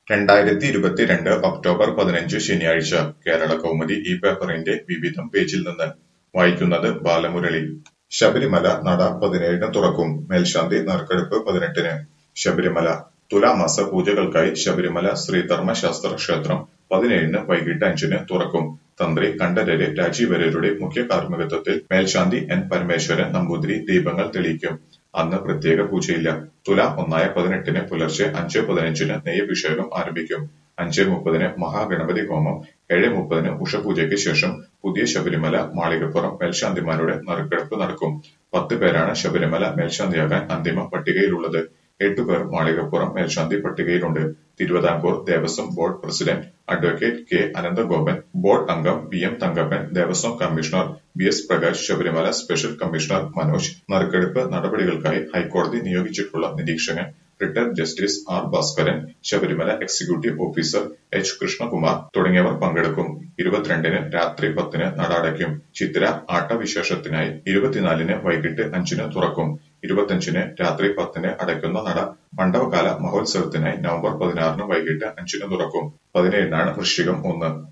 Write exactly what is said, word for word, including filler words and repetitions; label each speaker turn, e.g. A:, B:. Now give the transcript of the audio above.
A: രണ്ടായിരത്തി ഇരുപത്തിരണ്ട് ഒക്ടോബർ പതിനഞ്ച് ശനിയാഴ്ച കേരള കൗമുദി ഈ പേപ്പറിന്റെ വിവിധം പേജിൽ നിന്ന് വായിക്കുന്നത് ബാലമുരളി. ശബരിമല നട പതിനേഴിന് തുറക്കും. മേൽശാന്തി നറുക്കെടുപ്പ് പതിനെട്ടിന്. ശബരിമല തുലാമാസ പൂജകൾക്കായി ശബരിമല ശ്രീധർമ്മശാസ്ത്ര ക്ഷേത്രം പതിനേഴിന് വൈകിട്ട് അഞ്ചിന് തുറക്കും. തന്ത്രി കണ്ഠരര് രാജീവരരുടെ മുഖ്യ കാർമ്മികത്വത്തിൽ മേൽശാന്തി എൻ പരമേശ്വരൻ നമ്പൂതിരി ദീപങ്ങൾ തെളിയിക്കും. അന്ന് പ്രത്യേക പൂജയില്ല. തുലാം ഒന്നായ പതിനെട്ടിന് പുലർച്ചെ അഞ്ച് പതിനഞ്ചിന് നെയ്യഭിഷേകം ആരംഭിക്കും. അഞ്ച് മുപ്പതിന് മഹാഗണപതി ഹോമം, ഏഴ് മുപ്പതിന് ഉഷപൂജയ്ക്ക് ശേഷം പുതിയ ശബരിമല മാളികപ്പുറം മേൽശാന്തിമാരുടെ നറുക്കെടുപ്പ് നടക്കും. പത്ത് പേരാണ് ശബരിമല മേൽശാന്തിയാകാൻ അന്തിമ പട്ടികയിലുള്ളത്. എട്ടുപേർ മാളികപ്പുറം മേൽശാന്തി പട്ടികയിലുണ്ട്. Thiruvithamkoor Devaswom board president advocate K Ananthagopan, board അംഗം P M Thankappan, Devaswom commissioner B S Prakash, Sabarimala special commissioner Manoj, നറുക്കെടുപ്പ് നടപടികൾക്കായി ഹൈക്കോടതി നിയോഗിച്ചിട്ടുള്ള നിരീക്ഷകൻ retired justice R Bhaskaran, Sabarimala executive officer H Krishnakumar തുടങ്ങിയവർ പങ്കെടുക്കും. ഇരുപത്തിരണ്ടിന് രാത്രി പത്തിന് നട അടയ്ക്കും. ചിത്തിര ആട്ടവിശേഷത്തിനായി ഇരുപത്തിനാലിന് വൈകിട്ട് അഞ്ചിന് തുറക്കും. ഇരുപത്തിയഞ്ചിന് രാത്രി പത്തിന് അടയ്ക്കുന്ന നട മണ്ഡപകാല മഹോത്സവത്തിനായി നവംബർ പതിനാറിന് വൈകിട്ട് അഞ്ചിന് തുറക്കും. പതിനേഴിനാണ് വൃശ്ചികം ഒന്ന്.